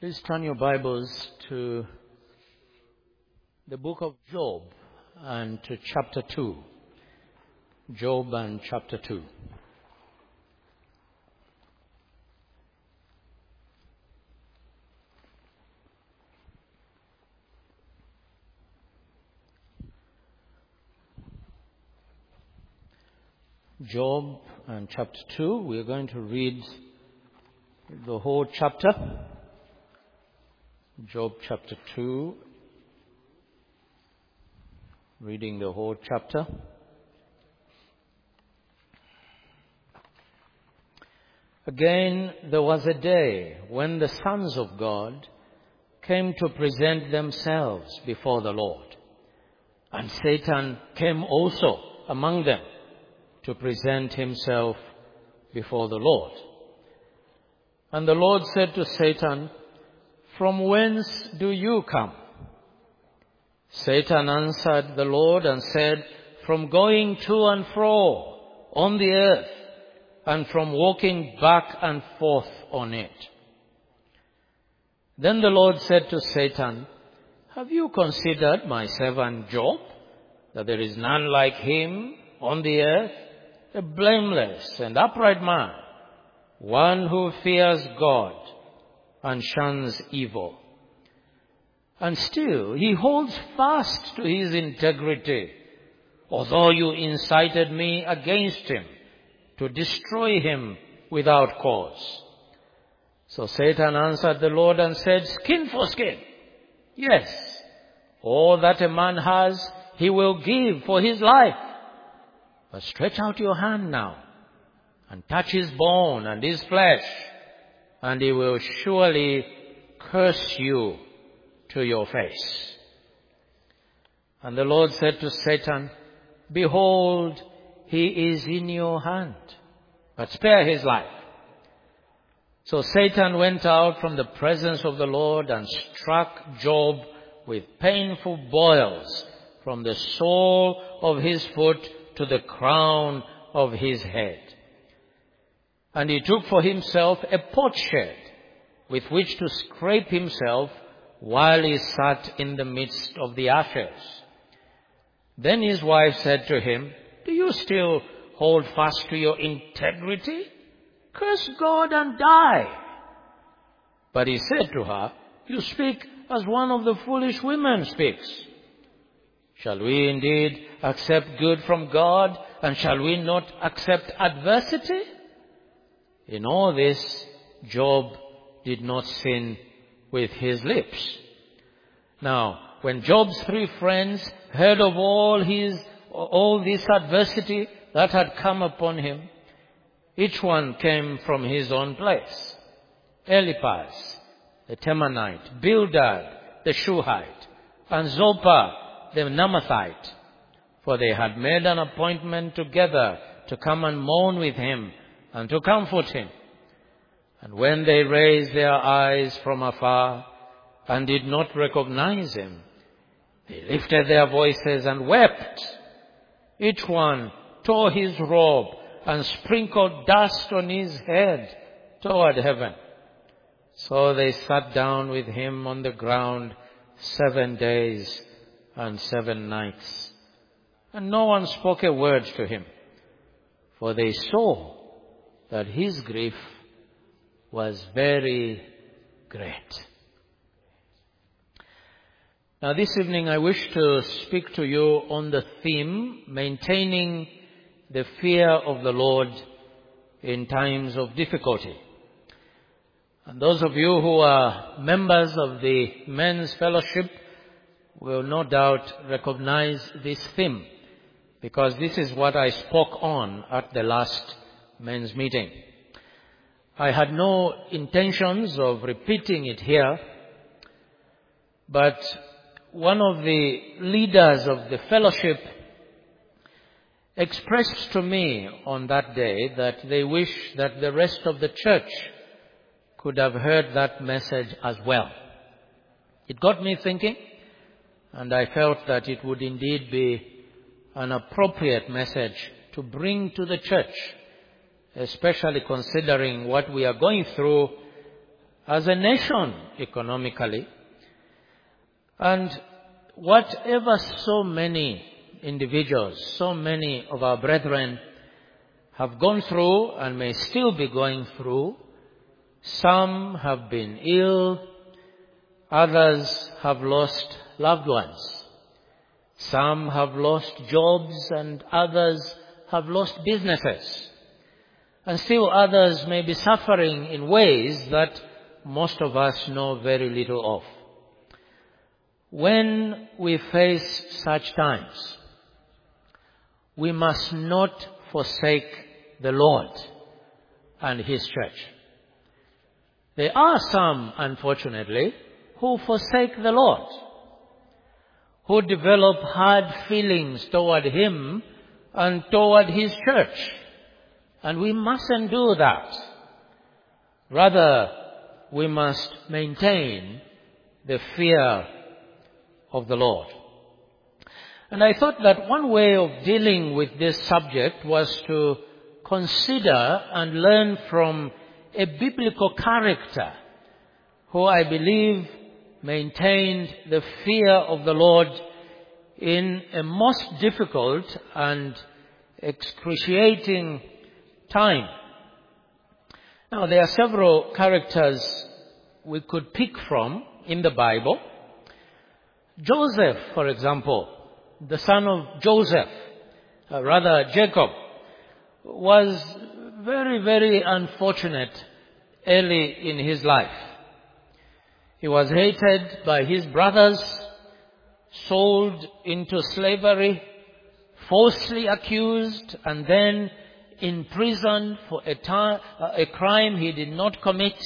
Please turn your Bibles to the book of Job and to chapter 2. Job and chapter 2. Job and chapter 2. We are going to read the whole chapter. Job chapter 2, reading the whole chapter. Again, there was a day when the sons of God came to present themselves before the Lord, and Satan came also among them to present himself before the Lord. And the Lord said to Satan, "From whence do you come?" Satan answered the Lord and said, "From going to and fro on the earth, and from walking back and forth on it." Then the Lord said to Satan, "Have you considered my servant Job, that there is none like him on the earth, a blameless and upright man, one who fears God and shuns evil? And still he holds fast to his integrity, although you incited me against him to destroy him without cause." So Satan answered the Lord and said, "Skin for skin. Yes, all that a man has he will give for his life. But stretch out your hand now and touch his bone and his flesh, and he will surely curse you to your face." And the Lord said to Satan, "Behold, he is in your hand, but spare his life." So Satan went out from the presence of the Lord and struck Job with painful boils from the sole of his foot to the crown of his head. And he took for himself a potsherd with which to scrape himself while he sat in the midst of the ashes. Then his wife said to him, "Do you still hold fast to your integrity? Curse God and die." But he said to her, "You speak as one of the foolish women speaks. Shall we indeed accept good from God, and shall we not accept adversity?" In all this, Job did not sin with his lips. Now, when Job's 3 friends heard of all this adversity that had come upon him, each one came from his own place. Eliphaz, the Temanite, Bildad, the Shuhite, and Zophar, the Naamathite, for they had made an appointment together to come and mourn with him and to comfort him. And when they raised their eyes from afar and did not recognize him, they lifted their voices and wept. Each one tore his robe and sprinkled dust on his head toward heaven. So they sat down with him on the ground 7 days and 7 nights. And no one spoke a word to him, for they saw that his grief was very great. Now this evening I wish to speak to you on the theme, maintaining the fear of the Lord in times of difficulty. And those of you who are members of the men's fellowship will no doubt recognize this theme, because this is what I spoke on at the last men's meeting. I had no intentions of repeating it here, but one of the leaders of the fellowship expressed to me on that day that they wish that the rest of the church could have heard that message as well. It got me thinking, and I felt that it would indeed be an appropriate message to bring to the church, especially considering what we are going through as a nation economically. And whatever so many individuals, so many of our brethren have gone through and may still be going through, some have been ill, others have lost loved ones. Some have lost jobs and others have lost businesses. And still others may be suffering in ways that most of us know very little of. When we face such times, we must not forsake the Lord and His church. There are some, unfortunately, who forsake the Lord, who develop hard feelings toward Him and toward His church. And we mustn't do that. Rather, we must maintain the fear of the Lord. And I thought that one way of dealing with this subject was to consider and learn from a biblical character who I believe maintained the fear of the Lord in a most difficult and excruciating time. Now, there are several characters we could pick from in the Bible. Joseph, for example, the son of Joseph, Jacob, was very, very unfortunate early in his life. He was hated by his brothers, sold into slavery, falsely accused, and then imprisoned for a crime he did not commit.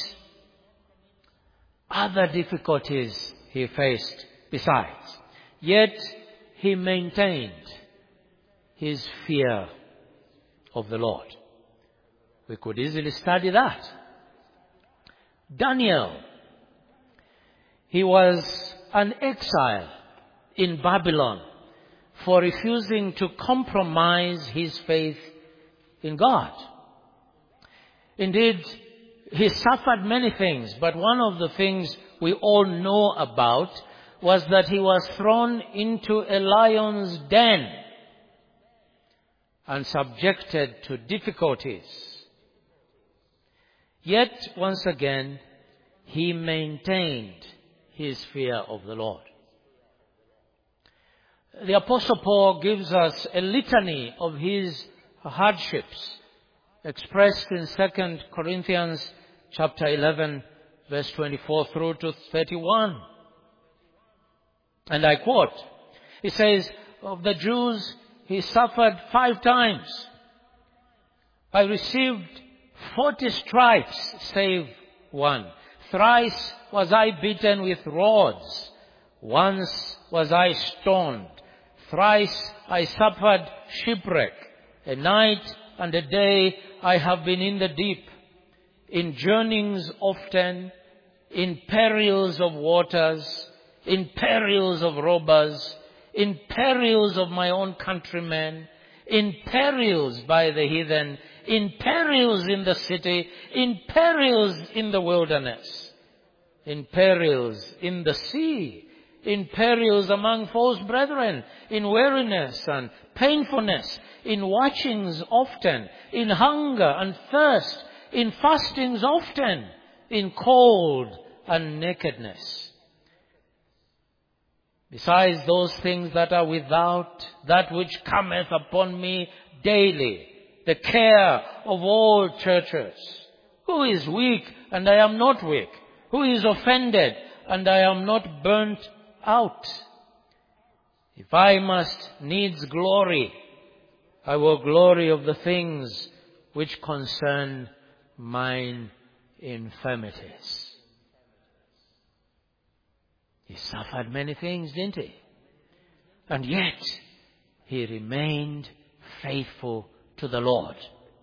Other difficulties he faced besides. Yet he maintained his fear of the Lord. We could easily study that. Daniel, he was an exile in Babylon for refusing to compromise his faith in God. Indeed, he suffered many things, but one of the things we all know about was that he was thrown into a lion's den and subjected to difficulties. Yet, once again, he maintained his fear of the Lord. The Apostle Paul gives us a litany of his hardships expressed in 2 Corinthians chapter 11, verse 24 through to 31. And I quote, he says, of the Jews, he suffered 5 times. I received 40 stripes, save one. Thrice was I beaten with rods. Once was I stoned. Thrice I suffered shipwreck. A night and a day I have been in the deep, in journeyings often, in perils of waters, in perils of robbers, in perils of my own countrymen, in perils by the heathen, in perils in the city, in perils in the wilderness, in perils in the sea, in perils among false brethren, in weariness and painfulness, in watchings often, in hunger and thirst, in fastings often, in cold and nakedness. Besides those things that are without, that which cometh upon me daily, the care of all churches. Who is weak and I am not weak? Who is offended and I am not burnt out? If I must needs glory, I will glory of the things which concern mine infirmities. He suffered many things, didn't he? And yet, he remained faithful to the Lord.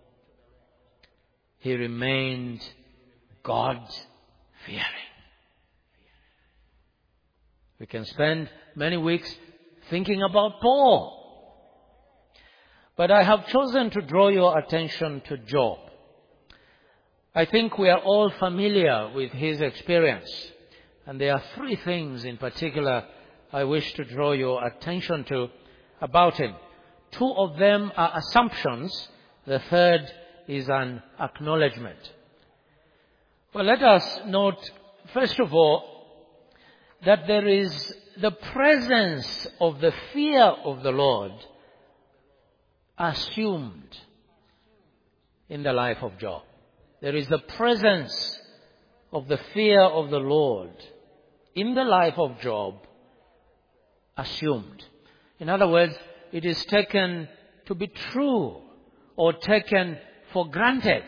He remained God-fearing. We can spend many weeks thinking about Paul. But I have chosen to draw your attention to Job. I think we are all familiar with his experience. And there are three things in particular I wish to draw your attention to about him. Two of them are assumptions. The third is an acknowledgement. Well, let us note, first of all, that there is the presence of the fear of the Lord assumed in the life of Job. There is the presence of the fear of the Lord in the life of Job assumed. In other words, it is taken to be true or taken for granted.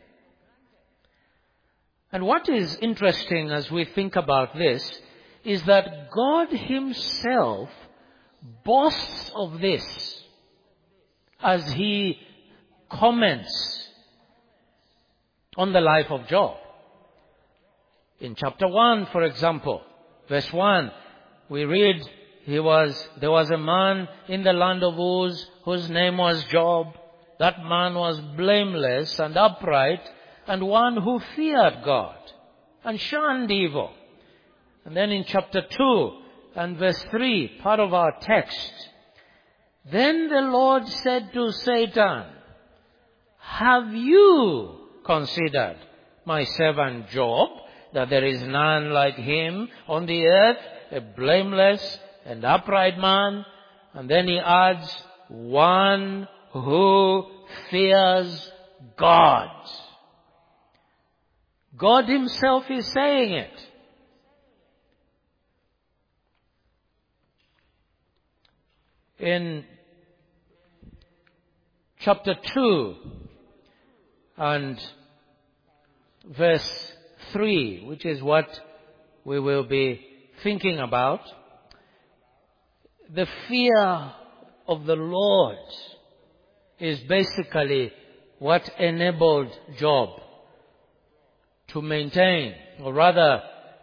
And what is interesting as we think about this is that God himself boasts of this as he comments on the life of Job. In chapter 1, for example, verse 1, we read, there was a man in the land of Uz whose name was Job. That man was blameless and upright and one who feared God and shunned evil. And then in chapter 2 and verse 3, part of our text, then the Lord said to Satan, have you considered my servant Job, that there is none like him on the earth, a blameless and upright man? And then he adds, one who fears God. God himself is saying it. In chapter 2 and verse 3, which is what we will be thinking about, the fear of the Lord is basically what enabled Job to maintain, or rather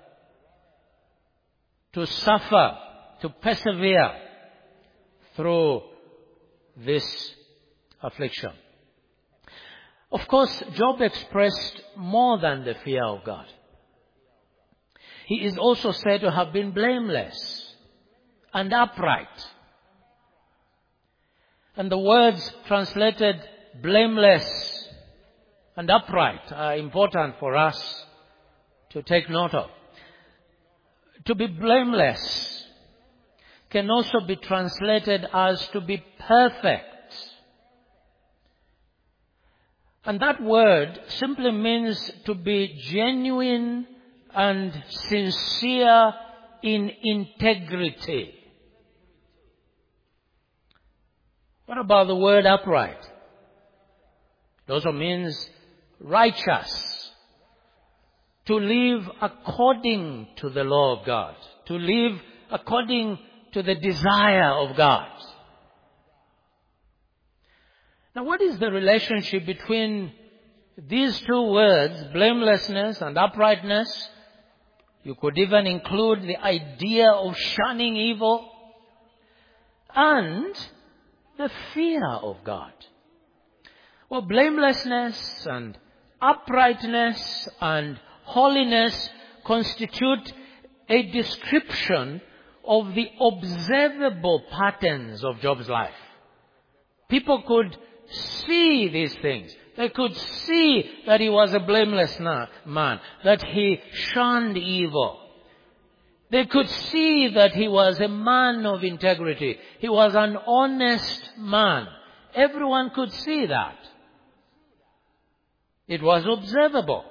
to suffer, to persevere through this affliction. Of course, Job expressed more than the fear of God. He is also said to have been blameless and upright. And the words translated blameless and upright are important for us to take note of. To be blameless can also be translated as to be perfect. And that word simply means to be genuine and sincere in integrity. What about the word upright? It also means righteous. To live according to the law of God. To live according to the desire of God. Now, what is the relationship between these two words, blamelessness and uprightness? You could even include the idea of shunning evil and the fear of God. Well, blamelessness and uprightness and holiness constitute a description of the observable patterns of Job's life. People could see these things. They could see that he was a blameless man, that he shunned evil. They could see that he was a man of integrity. He was an honest man. Everyone could see that. It was observable.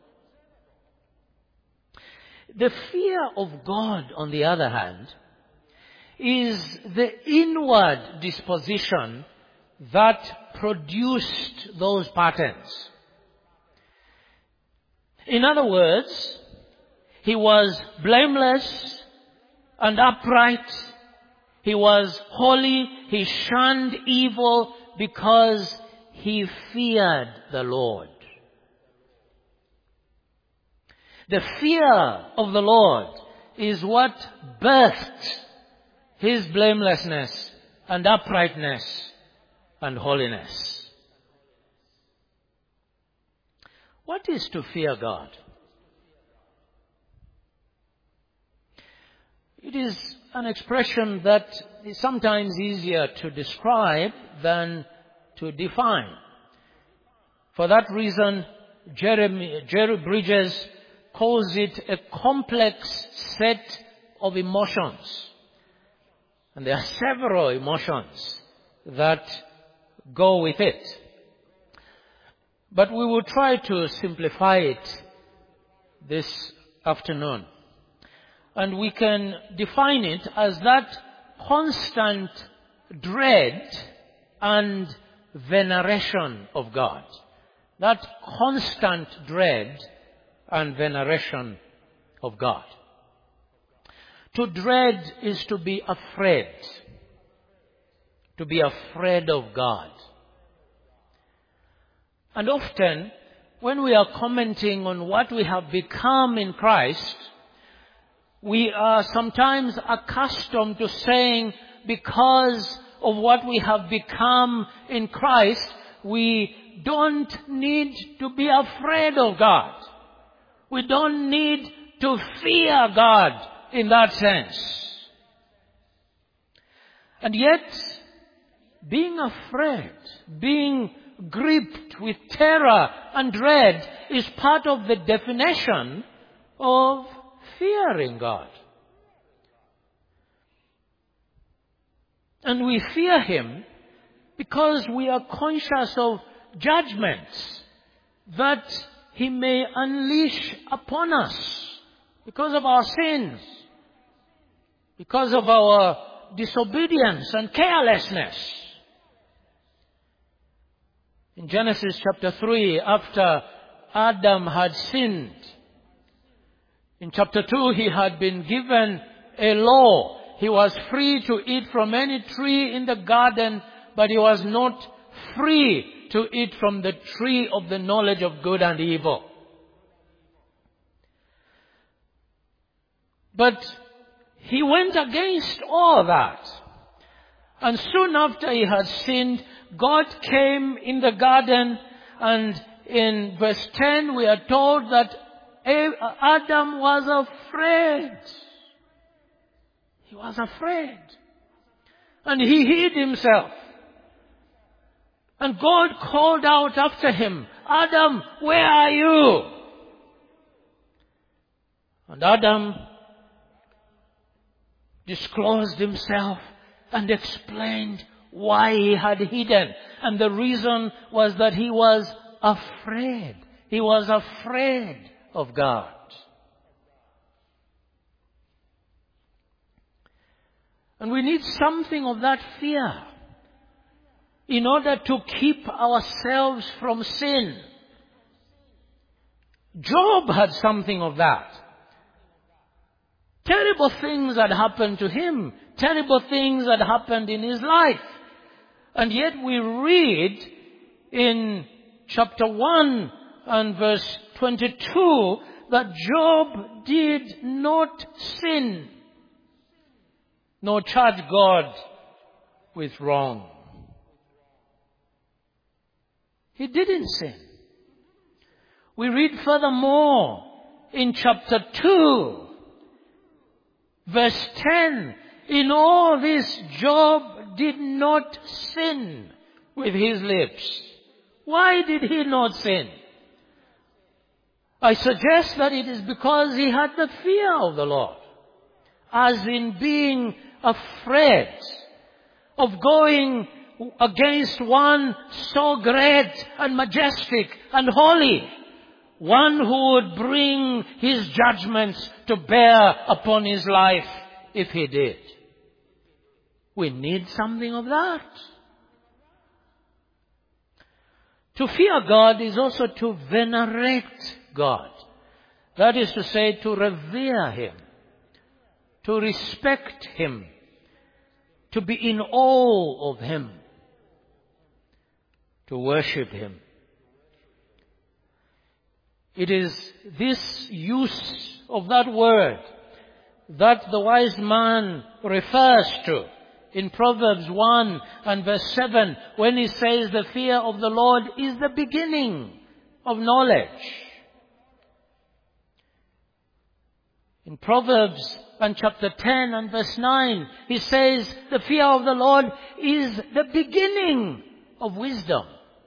The fear of God, on the other hand, is the inward disposition that produced those patterns. In other words, he was blameless and upright. He was holy. He shunned evil because he feared the Lord. The fear of the Lord is what birthed his blamelessness and uprightness and holiness. What is to fear God? It is an expression that is sometimes easier to describe than to define. For that reason, Jerry Bridges calls it a complex set of emotions. And there are several emotions that go with it. But we will try to simplify it this afternoon. And we can define it as that constant dread and veneration of God. That constant dread and veneration of God. To dread is to be afraid. To be afraid of God. And often, when we are commenting on what we have become in Christ, we are sometimes accustomed to saying, because of what we have become in Christ, we don't need to be afraid of God. We don't need to fear God in that sense. And yet, being afraid, being gripped with terror and dread is part of the definition of fearing God. And we fear Him because we are conscious of judgments that He may unleash upon us because of our sins, because of our disobedience and carelessness. In Genesis chapter 3, after Adam had sinned, in chapter 2, he had been given a law. He was free to eat from any tree in the garden, but he was not free to eat from the tree of the knowledge of good and evil. But he went against all that. And soon after he had sinned, God came in the garden, and in verse 10 we are told that Adam was afraid. He was afraid. And he hid himself. And God called out after him, Adam, where are you? And Adam disclosed himself and explained why he had hidden. And the reason was that he was afraid. He was afraid of God. And we need something of that fear in order to keep ourselves from sin. Job had something of that. Terrible things had happened to him. Terrible things had happened in his life. And yet we read in chapter 1 and verse 22 that Job did not sin, nor charge God with wrong. He didn't sin. We read furthermore in chapter 2, verse 10, in all this Job did not sin with his lips. Why did he not sin? I suggest that it is because he had the fear of the Lord, as in being afraid of going against one so great and majestic and holy, one who would bring his judgments to bear upon his life if he did. We need something of that. To fear God is also to venerate God. That is to say, to revere Him, to respect Him, to be in awe of Him, to worship Him. It is this use of that word that the wise man refers to in Proverbs 1 and verse 7, when he says the fear of the Lord is the beginning of knowledge. In Proverbs and chapter 10 and verse 9, he says, the fear of the Lord is the beginning of wisdom.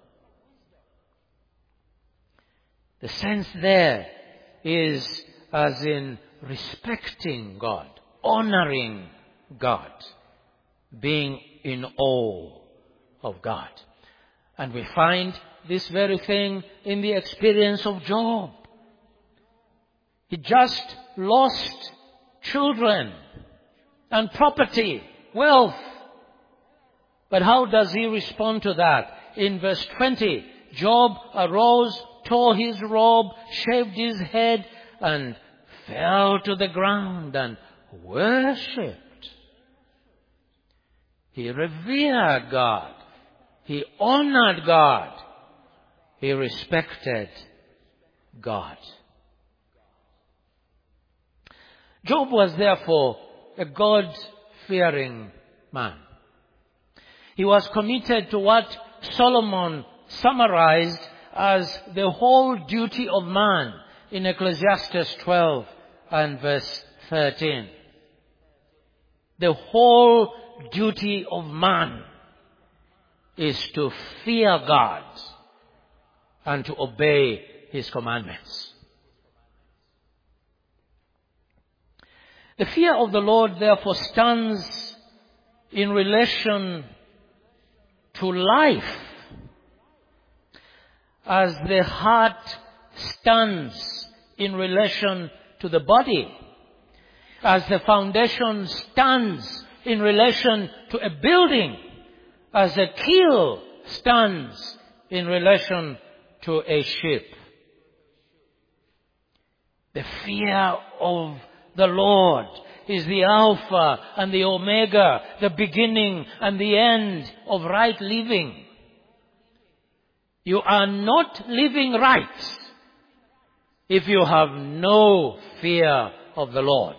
The sense there is as in respecting God, honoring God, being in awe of God. And we find this very thing in the experience of Job. He just lost children and property, wealth. But how does he respond to that? In verse 20, Job arose, tore his robe, shaved his head, and fell to the ground and worshipped. He revered God. He honored God. He respected God. Job was therefore a God-fearing man. He was committed to what Solomon summarized as the whole duty of man in Ecclesiastes 12 and verse 13. The whole duty of man is to fear God and to obey His commandments. The fear of the Lord therefore stands in relation to life, as the heart stands in relation to the body, as the foundation stands in relation to a building, as a keel stands in relation to a ship. The fear of the Lord is the Alpha and the Omega, the beginning and the end of right living. You are not living right if you have no fear of the Lord.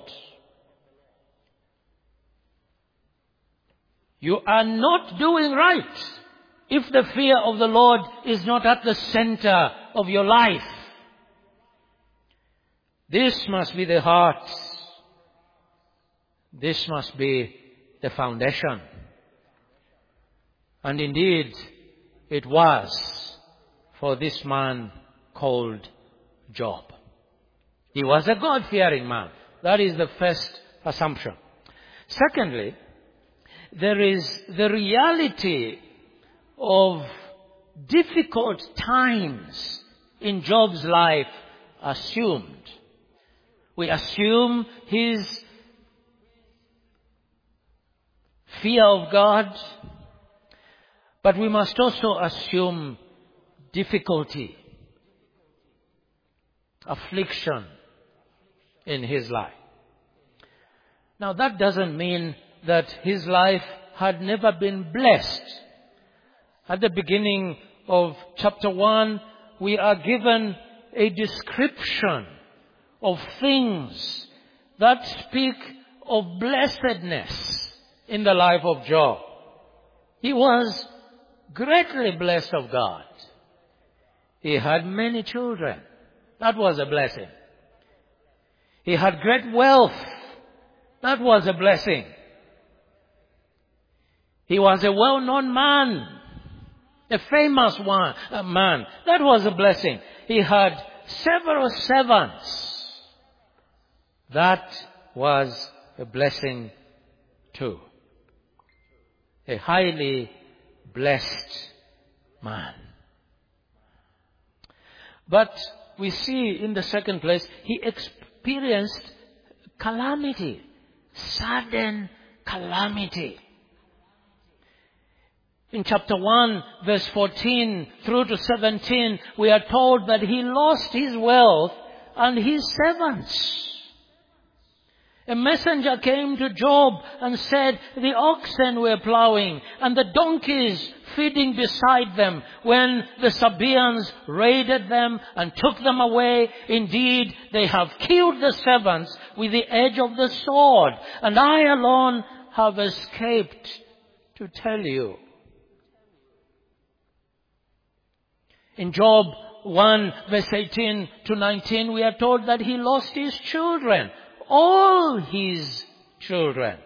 You are not doing right if the fear of the Lord is not at the center of your life. This must be the heart. This must be the foundation. And indeed, it was for this man called Job. He was a God-fearing man. That is the first assumption. Secondly, there is the reality of difficult times in Job's life assumed. We assume his fear of God, but we must also assume difficulty, affliction in his life. Now that doesn't mean that his life had never been blessed. At the beginning of chapter 1, we are given a description of things that speak of blessedness in the life of Job. He was greatly blessed of God. He had many children. That was a blessing. He had great wealth. That was a blessing. He was a well-known man, a famous man. That was a blessing. He had several servants. That was a blessing too. A highly blessed man. But we see in the second place, he experienced calamity, sudden calamity. In chapter 1, verse 14 through to 17, we are told that he lost his wealth and his servants. A messenger came to Job and said, the oxen were plowing and the donkeys feeding beside them when the Sabaeans raided them and took them away. Indeed, they have killed the servants with the edge of the sword, and I alone have escaped to tell you. In Job 1 verse 18 to 19, we are told that he lost his children. All his children.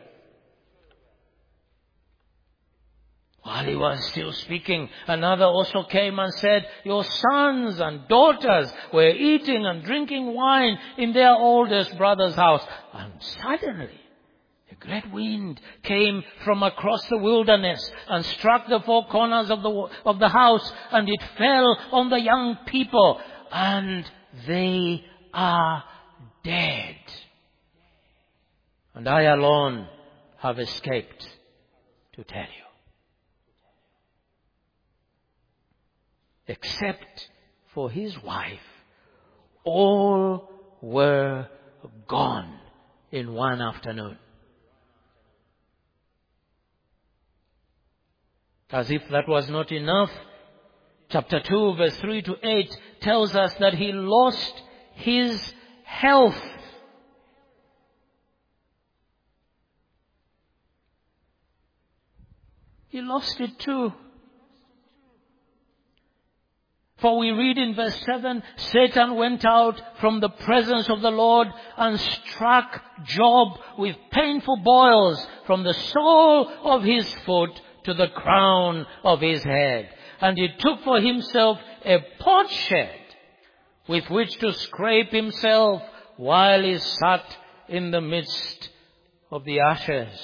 While he was still speaking, another also came and said, your sons and daughters were eating and drinking wine in their oldest brother's house. And suddenly, a great wind came from across the wilderness and struck the four corners of the house, and it fell on the young people, and they are dead. And I alone have escaped to tell you. Except for his wife, all were gone in one afternoon. As if that was not enough, chapter 2 verse 3 to 8 tells us that he lost his health. He lost it too. For we read in verse 7, Satan went out from the presence of the Lord and struck Job with painful boils from the sole of his foot to the crown of his head. And he took for himself a potsherd with which to scrape himself while he sat in the midst of the ashes.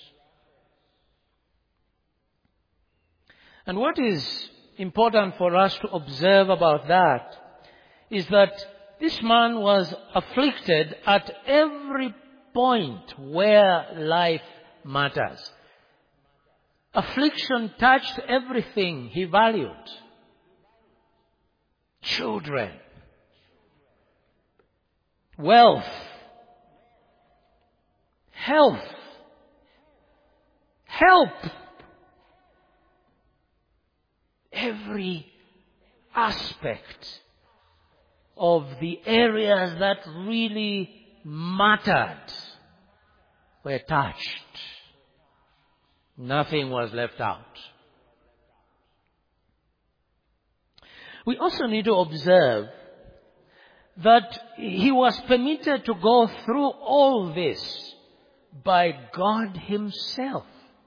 And what is important for us to observe about that is that this man was afflicted at every point where life matters. Affliction touched everything he valued. Children, wealth, health, help. Every aspect of the areas that really mattered were touched. Nothing was left out. We also need to observe that he was permitted to go through all this by God himself.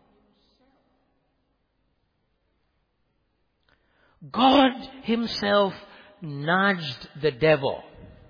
God himself nudged the devil.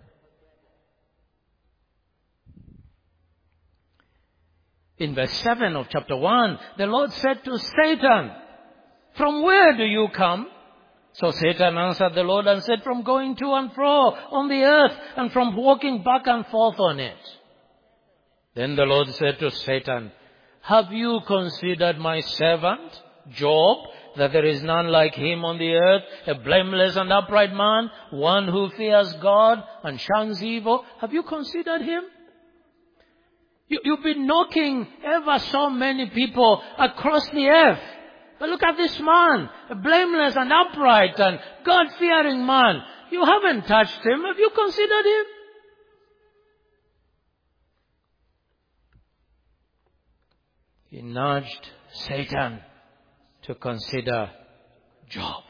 In verse 7 of chapter 1, the Lord said to Satan, from where do you come? So Satan answered the Lord and said, from going to and fro on the earth and from walking back and forth on it. Then the Lord said to Satan, have you considered my servant, Job, that there is none like him on the earth, a blameless and upright man, one who fears God and shuns evil? Have you considered him? You've been knocking ever so many people across the earth. But look at this man, a blameless and upright and God-fearing man. You haven't touched him. Have you considered him? He nudged Satan to consider Job.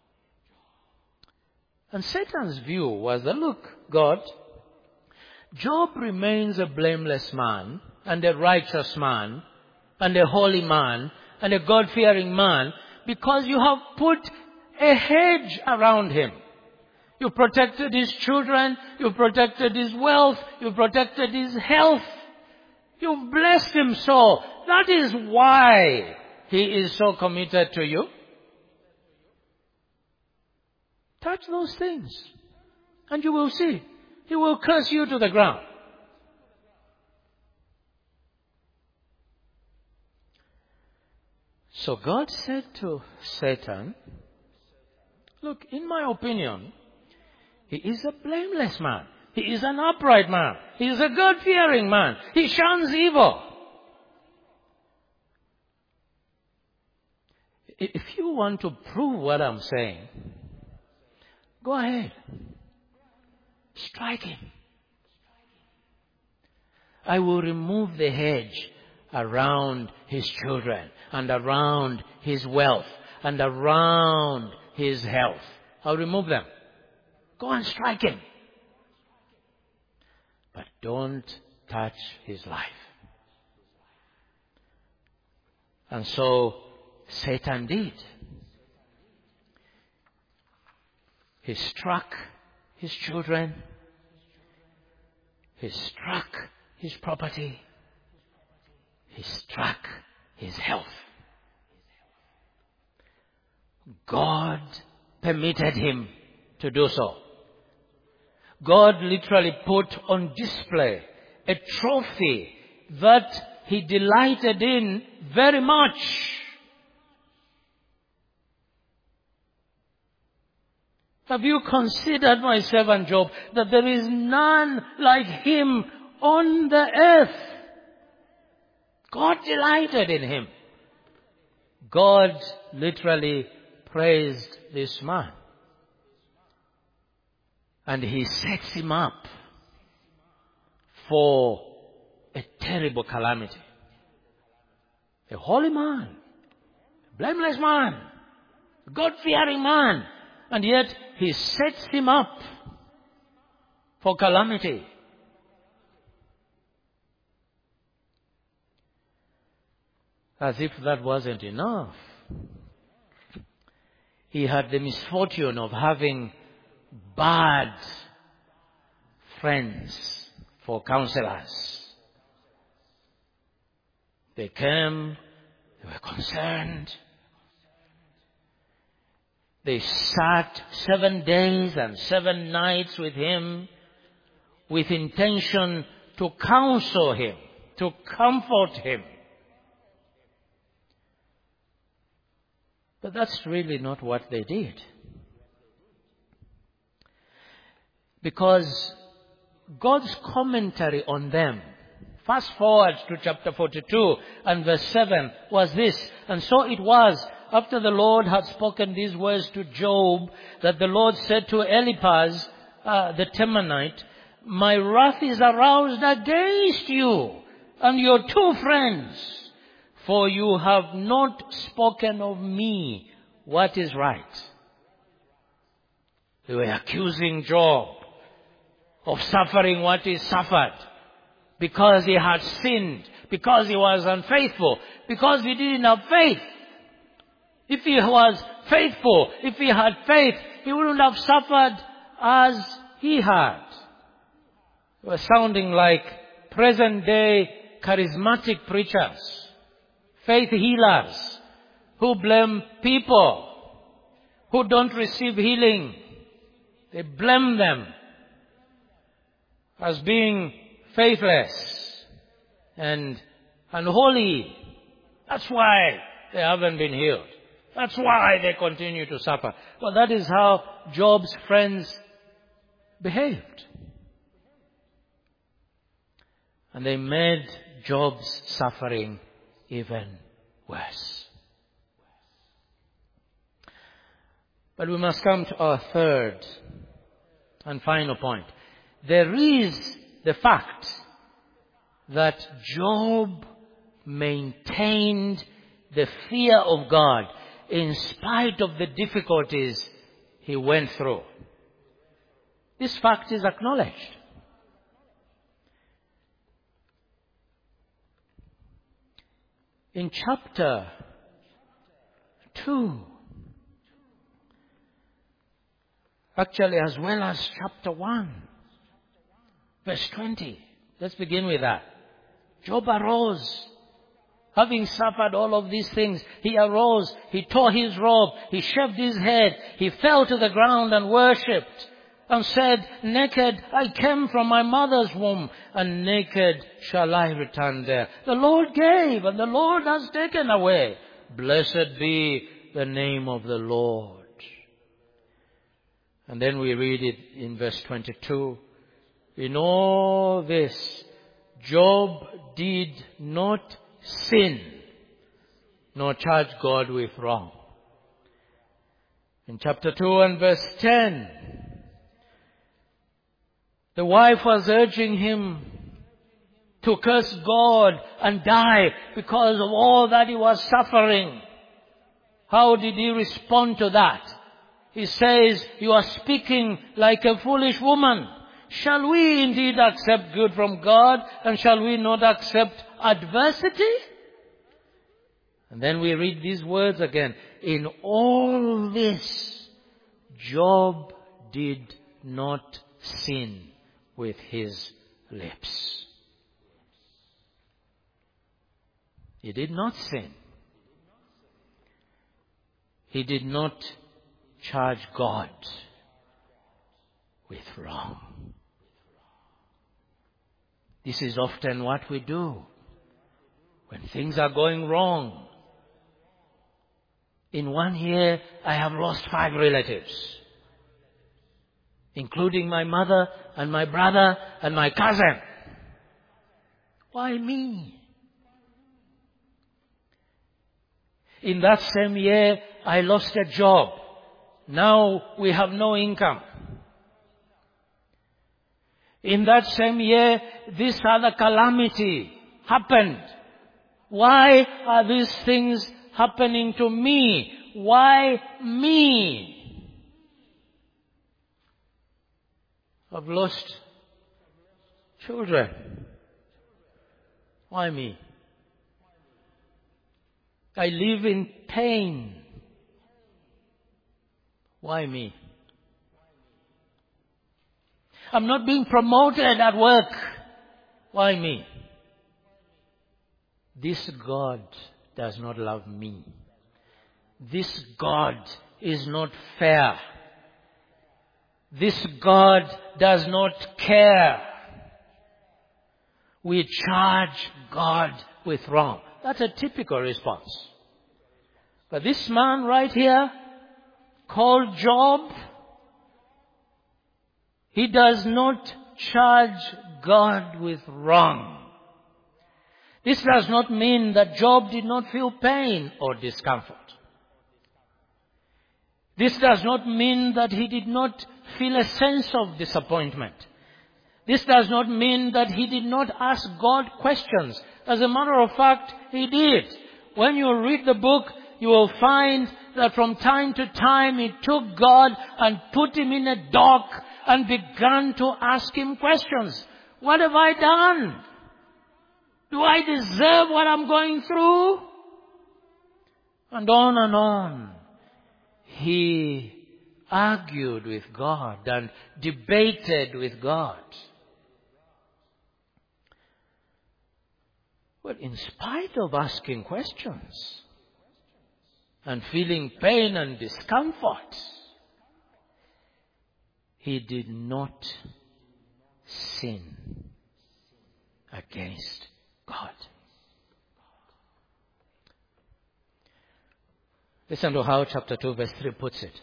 And Satan's view was that, look, God, Job remains a blameless man and a righteous man and a holy man and a God-fearing man because you have put a hedge around him. You protected his children, you protected his wealth, you protected his health. You've blessed him so. That is why he is so committed to you. Touch those things and you will see. He will curse you to the ground. So God said to Satan, look, in my opinion, he is a blameless man. He is an upright man. He is a God-fearing man. He shuns evil. If you want to prove what I'm saying, go ahead. Strike him. I will remove the hedge around his children and around his wealth and around his health. I'll remove them. Go and strike him. But don't touch his life. And so Satan did. He struck his children. He struck his property. He struck his health. God permitted him to do so. God literally put on display a trophy that he delighted in very much. Have you considered, my servant Job, that there is none like him on the earth? God delighted in him. God literally praised this man. And he sets him up for a terrible calamity. A holy man, a blameless man, a God-fearing man. And yet he sets him up for calamity. As if that wasn't enough, he had the misfortune of having bad friends for counselors. They came, they were concerned. They sat 7 days and 7 nights with him with intention to counsel him, to comfort him. But that's really not what they did. Because God's commentary on them, fast forward to chapter 42 and verse 7, was this. And so it was, after the Lord had spoken these words to Job, that the Lord said to Eliphaz, the Temanite, my wrath is aroused against you and your 2 friends, for you have not spoken of me what is right. They were accusing Job of suffering what he suffered because he had sinned, because he was unfaithful, because he didn't have faith. If he was faithful, if he had faith, he wouldn't have suffered as he had. They were sounding like present-day charismatic preachers, faith healers, who blame people who don't receive healing. They blame them as being faithless and unholy. That's why they haven't been healed. That's why they continue to suffer. Well, that is how Job's friends behaved. And they made Job's suffering even worse. But we must come to our third and final point. There is the fact that Job maintained the fear of God in spite of the difficulties he went through. This fact is acknowledged. In chapter 2, actually as well as chapter 1, verse 20, let's begin with that. Job arose. Having suffered all of these things, he arose, he tore his robe, he shaved his head, he fell to the ground and worshipped, and said, naked I came from my mother's womb, and naked shall I return there. The Lord gave, and the Lord has taken away. Blessed be the name of the Lord. And then we read it in verse 22. In all this, Job did not sin, nor charge God with wrong. In chapter 2 and verse 10, the wife was urging him to curse God and die because of all that he was suffering. How did he respond to that? He says, you are speaking like a foolish woman. Shall we indeed accept good from God, and shall we not accept adversity? And then we read these words again. In all this, Job did not sin with his lips. He did not sin. He did not charge God with wrong. This is often what we do when things are going wrong. In 1 year, I have lost 5 relatives, including my mother and my brother and my cousin. Why me? In that same year, I lost a job. Now we have no income. In that same year, this other calamity happened. Why are these things happening to me? Why me? I've lost children. Why me? I live in pain. Why me? I'm not being promoted at work. Why me? This God does not love me. This God is not fair. This God does not care. We charge God with wrong. That's a typical response. But this man right here, called Job, he does not charge God with wrong. This does not mean that Job did not feel pain or discomfort. This does not mean that he did not feel a sense of disappointment. This does not mean that he did not ask God questions. As a matter of fact, he did. When you read the book, you will find that from time to time he took God and put him in a dock and began to ask him questions. What have I done? Do I deserve what I'm going through? And on. He argued with God and debated with God. But in spite of asking questions and feeling pain and discomfort, he did not sin against God. Listen to how chapter 2 verse 3 puts it.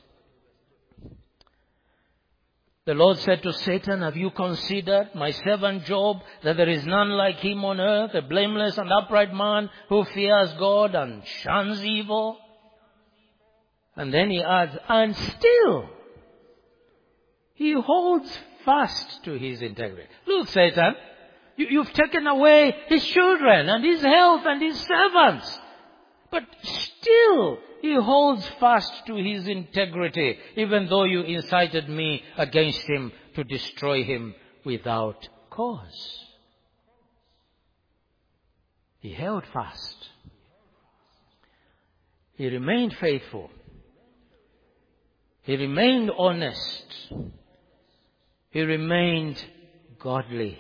The Lord said to Satan, have you considered my servant Job, that there is none like him on earth, a blameless and upright man who fears God and shuns evil? And then he adds, and still he holds fast to his integrity. Look, Satan, you've taken away his children and his health and his servants. But still he holds fast to his integrity, even though you incited me against him to destroy him without cause. He held fast. He remained faithful. He remained honest. He remained godly.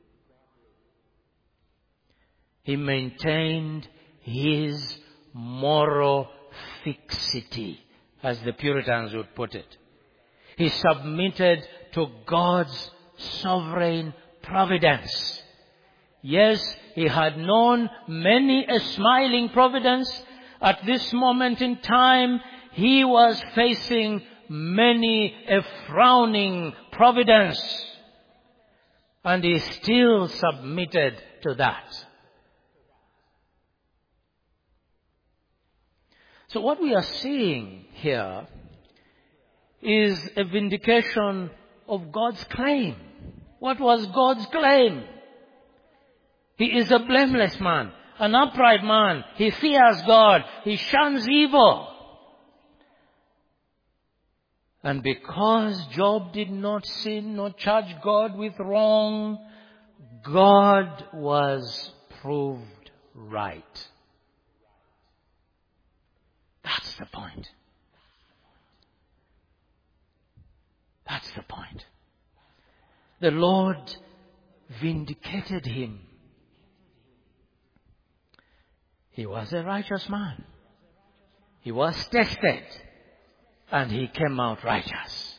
He maintained his moral fixity, as the Puritans would put it. He submitted to God's sovereign providence. Yes, he had known many a smiling providence. At this moment in time, he was facing many a frowning providence. And he still submitted to that. So what we are seeing here is a vindication of God's claim. What was God's claim? He is a blameless man, an upright man. He fears God. He shuns evil. And because Job did not sin nor charge God with wrong, God was proved right. That's the point. That's the point. The Lord vindicated him. He was a righteous man. He was tested, and he came out righteous.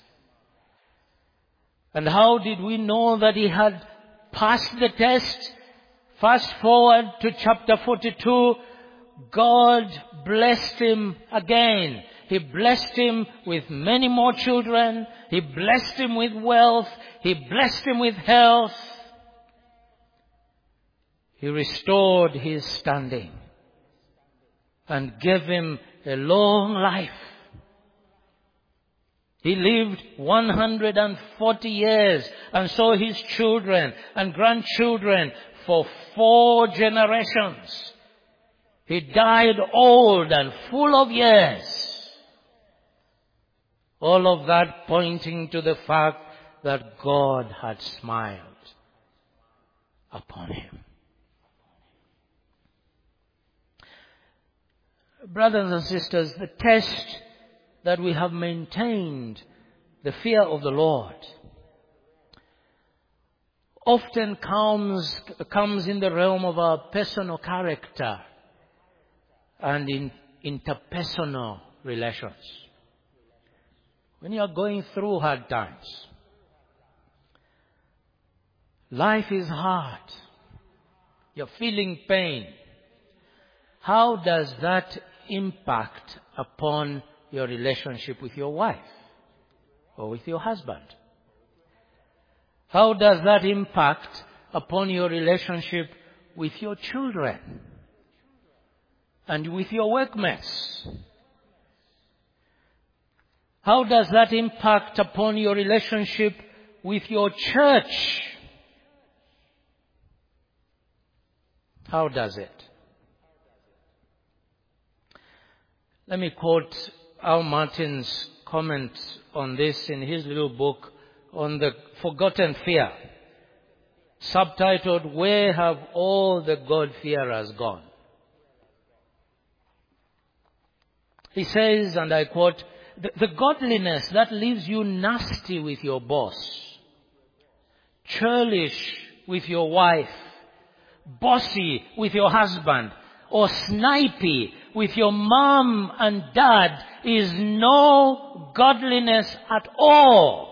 And how did we know that he had passed the test? Fast forward to chapter 42. God blessed him again. He blessed him with many more children. He blessed him with wealth. He blessed him with health. He restored his standing and gave him a long life. He lived 140 years and saw his children and grandchildren for 4 generations. He died old and full of years. All of that pointing to the fact that God had smiled upon him. Brothers and sisters, the test that we have maintained, the fear of the Lord, often comes in the realm of our personal character and in interpersonal relations. When you are going through hard times, life is hard. You're feeling pain. How does that impact upon your relationship with your wife or with your husband? How does that impact upon your relationship with your children and with your workmates? How does that impact upon your relationship with your church? How does it? Let me quote Al Martin's comment on this in his little book on the forgotten fear, subtitled, "Where Have All the God-Fearers Gone?" He says, and I quote, the godliness that leaves you nasty with your boss, churlish with your wife, bossy with your husband, or snipey with your mom and dad is no godliness at all.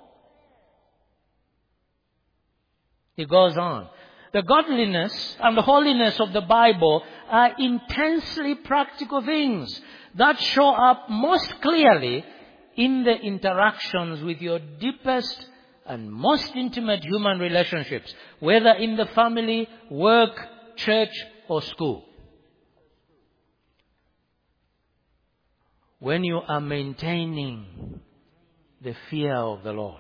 He goes on. The godliness and the holiness of the Bible are intensely practical things that show up most clearly in the interactions with your deepest and most intimate human relationships, whether in the family, work, church, or school. When you are maintaining the fear of the Lord.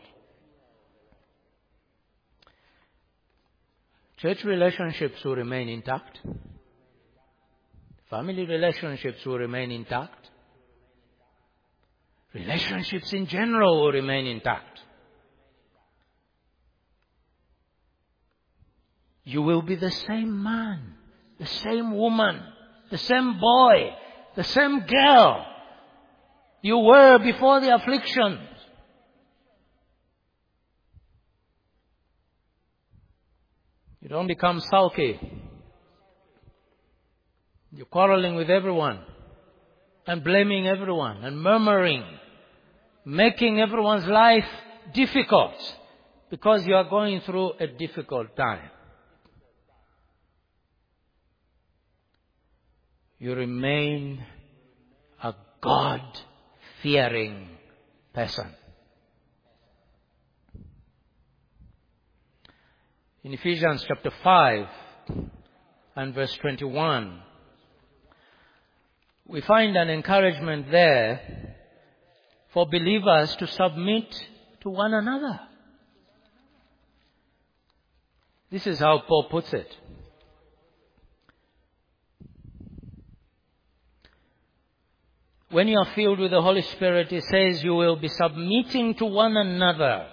Church relationships will remain intact. Family relationships will remain intact. Relationships in general will remain intact. You will be the same man, the same woman, the same boy, the same girl you were before the affliction. You don't become sulky. You're quarreling with everyone and blaming everyone and murmuring, making everyone's life difficult because you are going through a difficult time. You remain a God-fearing person. In Ephesians chapter 5 and verse 21, we find an encouragement there for believers to submit to one another. This is how Paul puts it. when you are filled with the Holy Spirit, it says you will be submitting to one another.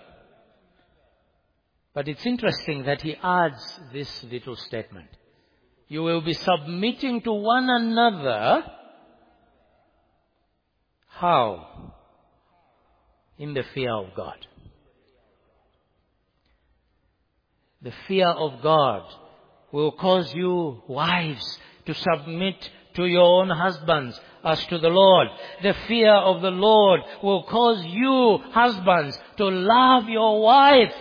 But it's interesting that he adds this little statement. You will be submitting to one another. How? In the fear of God. The fear of God will cause you, wives, to submit to your own husbands as to the Lord. The fear of the Lord will cause you, husbands, to love your wife.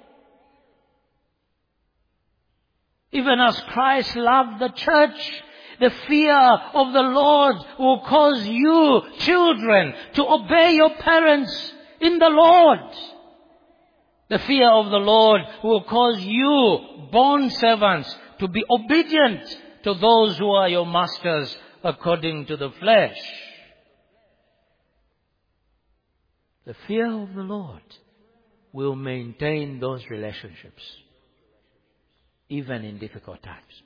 Even as Christ loved the church, the fear of the Lord will cause you, children, to obey your parents in the Lord. The fear of the Lord will cause you, bond servants, to be obedient to those who are your masters according to the flesh. The fear of the Lord will maintain those relationships, even in difficult times.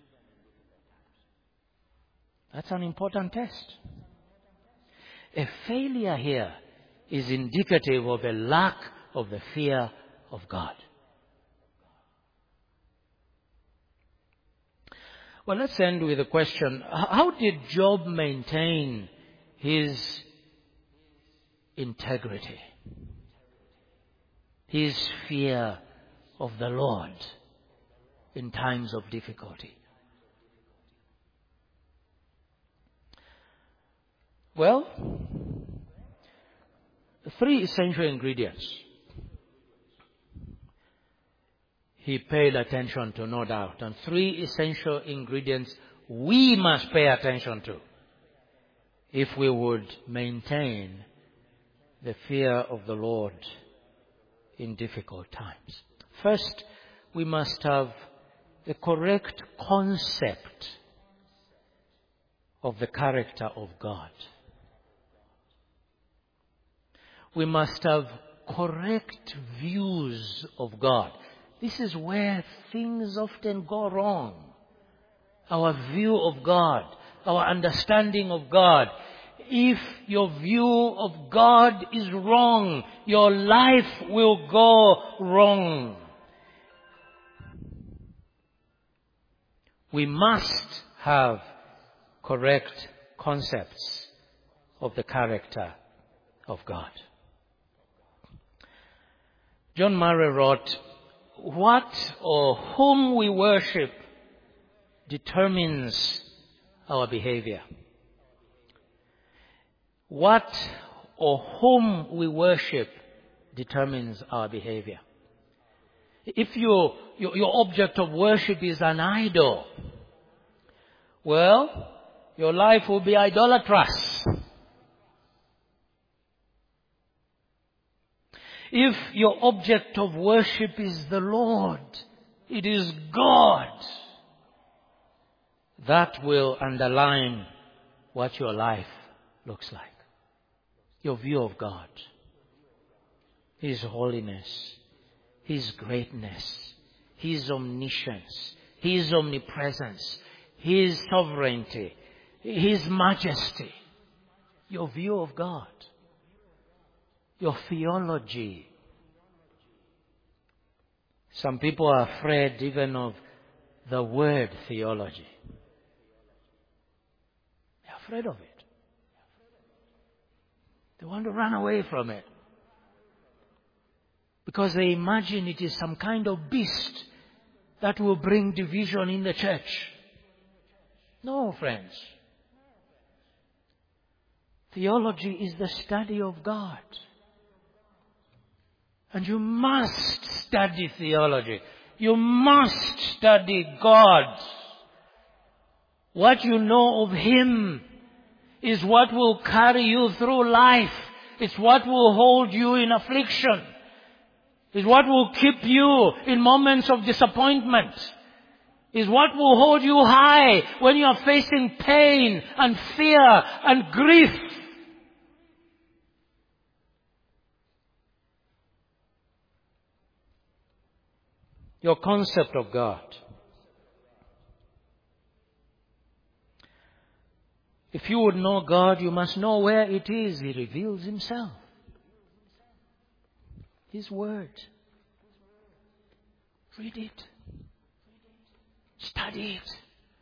That's an important test. A failure here is indicative of a lack of the fear of God. Well, let's end with a question. How did Job maintain his integrity, his fear of the Lord in times of difficulty? Well, 3 essential ingredients he paid attention to, no doubt. And 3 essential ingredients we must pay attention to if we would maintain the fear of the Lord in difficult times. First, we must have a correct concept of the character of God. We must have correct views of God. This is where things often go wrong. Our view of God, our understanding of God. If your view of God is wrong, your life will go wrong. We must have correct concepts of the character of God. John Murray wrote, "What or whom we worship determines our behavior." What or whom we worship determines our behavior. If your object of worship is an idol, well, your life will be idolatrous. If your object of worship is the Lord, it is God, that will underline what your life looks like. Your view of God, His holiness, His greatness, His omniscience, His omnipresence, His sovereignty, His majesty. Your view of God. Your theology. Some people are afraid even of the word theology. They're afraid of it. They want to run away from it. Because they imagine it is some kind of beast that will bring division in the church. No, friends. Theology is the study of God. And you must study theology. You must study God. What you know of Him is what will carry you through life. It's what will hold you in affliction. It's what will keep you in moments of disappointment. It's what will hold you high when you are facing pain and fear and grief. Your concept of God. If you would know God, you must know where it is He reveals Himself. His Word. Read it. Study it.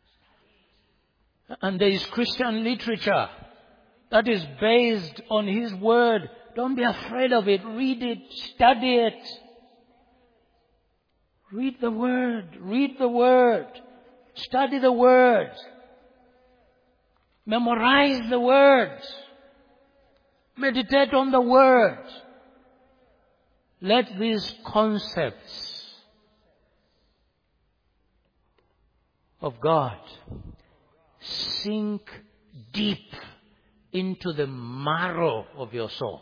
And there is Christian literature that is based on His Word. Don't be afraid of it. Read it. Study it. Read the Word. Read the Word. Study the Word. Memorize the Word. Meditate on the Word. Let these concepts of God sink deep into the marrow of your soul.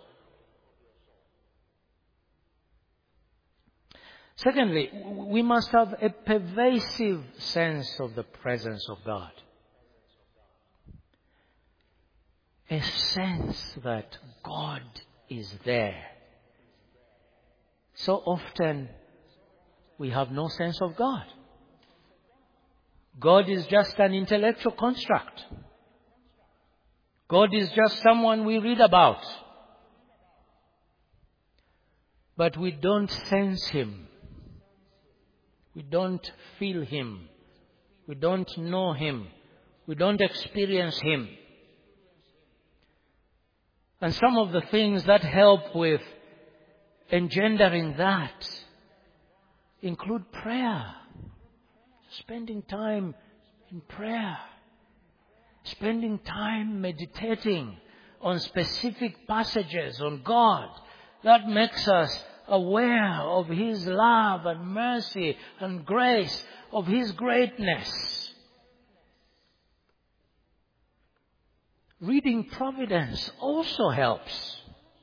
Secondly, we must have a pervasive sense of the presence of God. A sense that God is there. So often we have no sense of God. God is just an intellectual construct. God is just someone we read about. But we don't sense Him. We don't feel Him. We don't know Him. We don't experience Him. And some of the things that help with engendering that include prayer. Spending time in prayer. Spending time meditating on specific passages on God. That makes us aware of His love and mercy and grace, of His greatness. Reading Providence also helps.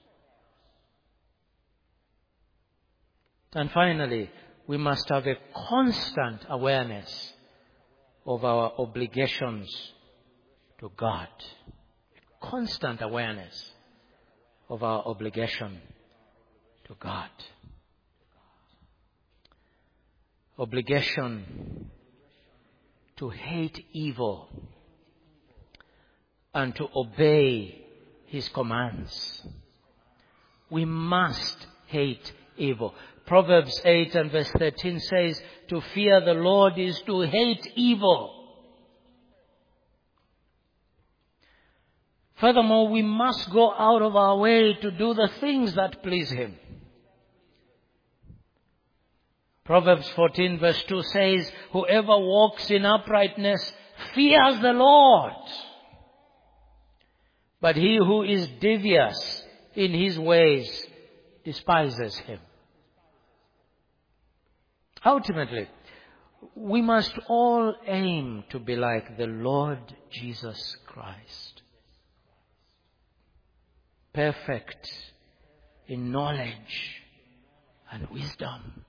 And finally, we must have a constant awareness of our obligations to God. Constant awareness of our obligation to God. Obligation to hate evil and to obey His commands. We must hate evil. Proverbs 8 and verse 13 says, to fear the Lord is to hate evil. Furthermore, we must go out of our way to do the things that please Him. Proverbs 14 verse 2 says, whoever walks in uprightness fears the Lord. But he who is devious in his ways despises Him. Ultimately, we must all aim to be like the Lord Jesus Christ. Perfect in knowledge and wisdom.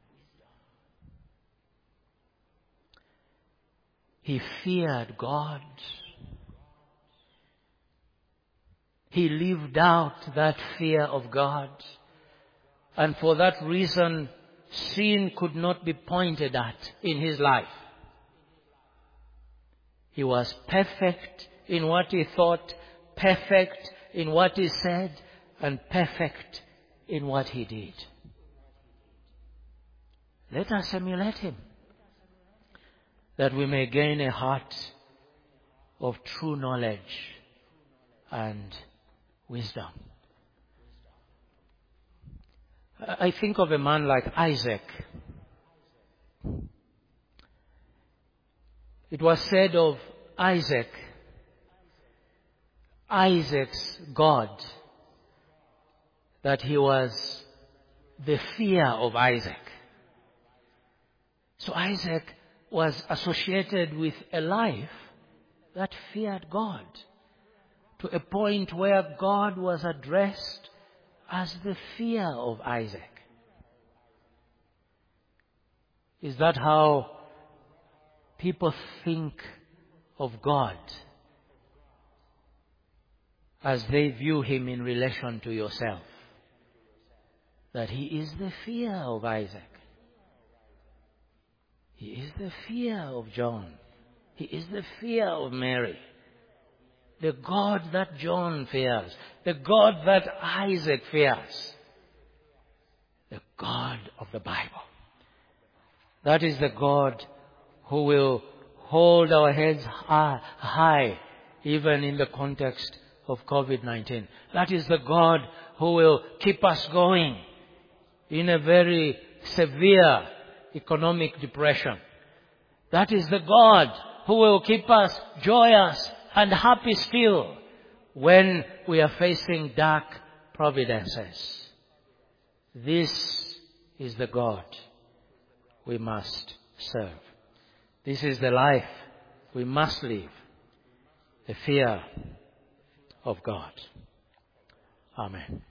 He feared God. He lived out that fear of God. And for that reason, sin could not be pointed at in His life. He was perfect in what He thought, perfect in what He said, and perfect in what He did. Let us emulate Him, that we may gain a heart of true knowledge and wisdom. I think of a man like Isaac. It was said of Isaac, Isaac's God, that he was the fear of Isaac. So Isaac was associated with a life that feared God, to a point where God was addressed as the fear of Isaac. Is that how people think of God as they view Him in relation to yourself? That He is the fear of Isaac. He is the fear of John. He is the fear of Mary. The God that John fears. The God that Isaac fears. The God of the Bible. That is the God who will hold our heads high, even in the context of COVID-19. That is the God who will keep us going in a very severe economic depression. That is the God who will keep us joyous and happy still when we are facing dark providences. This is the God we must serve. This is the life we must live. The fear of God. Amen.